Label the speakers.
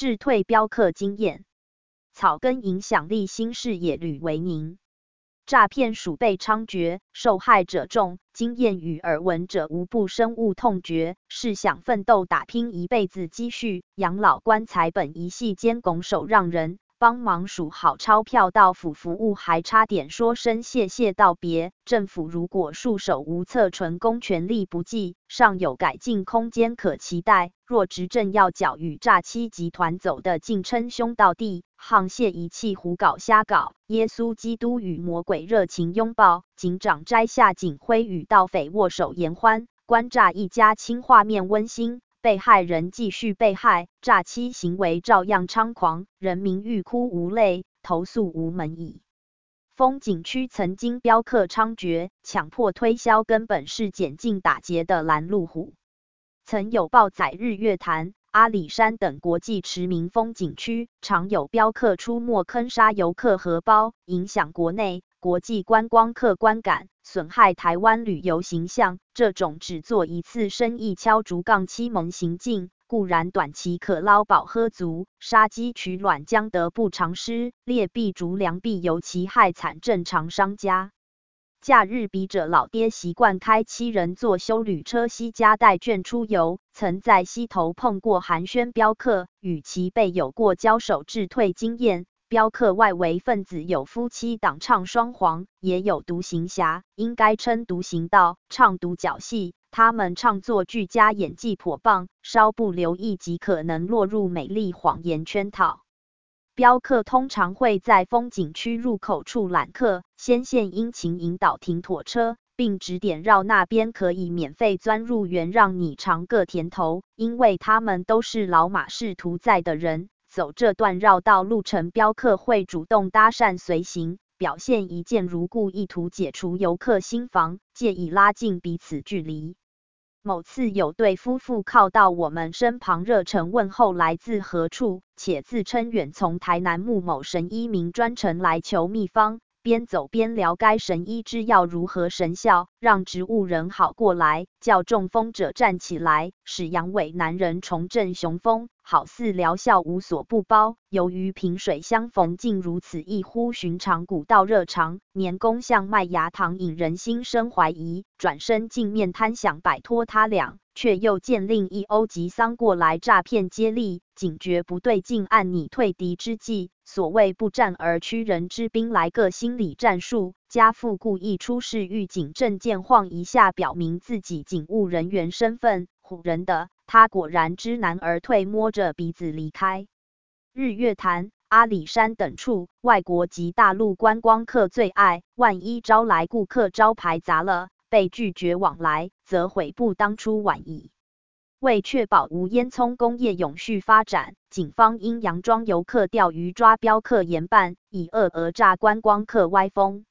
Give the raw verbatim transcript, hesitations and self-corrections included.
Speaker 1: 智退镖客经验，草根影响力新视野屡为宁。诈骗鼠辈猖獗，受害者众，经验与耳闻者无不深恶痛绝。试想奋斗打拼一辈子积蓄，养老棺材本一夕间拱手让人，帮忙数好钞票到府服务，还差点说声谢谢道别。政府如果束手无策，纯公权力不济，尚有改进空间可期待。若执政要搅与诈欺集团走得尽称兄道弟，沆瀣一气胡搞瞎搞，耶稣基督与魔鬼热情拥抱，警长摘下警徽与盗匪握手言欢，关诈一家亲画面温馨，被害人继续被害，诈欺行为照样猖狂，人民欲哭无泪，投诉无门矣。风景区曾经镖客猖獗，强迫推销根本是捡尽打劫的拦路虎。曾有报载日月潭、阿里山等国际驰名风景区，常有镖客出没坑杀游客荷包，影响国内、国际观光客观感，损害台湾旅游形象。这种只做一次生意敲竹杠欺蒙行径，固然短期可捞饱喝足，杀鸡取卵将得不偿失，劣币逐良币，尤其害惨正常商家。假日笔者老爹习惯开七人座休旅车惜家带眷出游，曾在溪头碰过寒暄镖客，与其备有过交手致退经验。镖客外围分子有夫妻档唱双簧，也有独行侠，应该称独行道，唱独角戏。他们唱作俱佳，演技颇棒，稍不留意即可能落入美丽谎言圈套。镖客通常会在风景区入口处揽客，先献殷勤引导停妥车，并指点绕那边可以免费钻入园，让你尝个甜头。因为他们都是老马识途在的人，走这段绕道路程，镖客会主动搭讪随行，表现一见如故，意图解除游客心防，借以拉近彼此距离。某次有对夫妇靠到我们身旁，热诚问候来自何处，且自称远从台南木某神医名专程来求秘方，边走边聊该神医之药如何神效，让植物人好过来，叫中风者站起来，使阳痿男人重振雄风，好似疗效无所不包。由于萍水相逢竟如此异乎寻常，古道热肠，年功像麦芽糖，引人心生怀疑。转身镜面贪想摆脱他俩，却又见另一欧吉桑过来诈骗接力，警觉不对劲，按拟退敌之计。所谓不战而屈人之兵，来个心理战术。家父故意出示预警证件晃一下，表明自己警务人员身份，唬人的。他果然知难而退，摸着鼻子离开。日月潭、阿里山等处，外国及大陆观光客最爱，万一招来顾客招牌砸了，被拒绝往来，则悔不当初晚矣。为确保无烟囱工业永续发展，警方应佯装游客钓鱼抓镖客严办，以恶讹诈观光客歪风。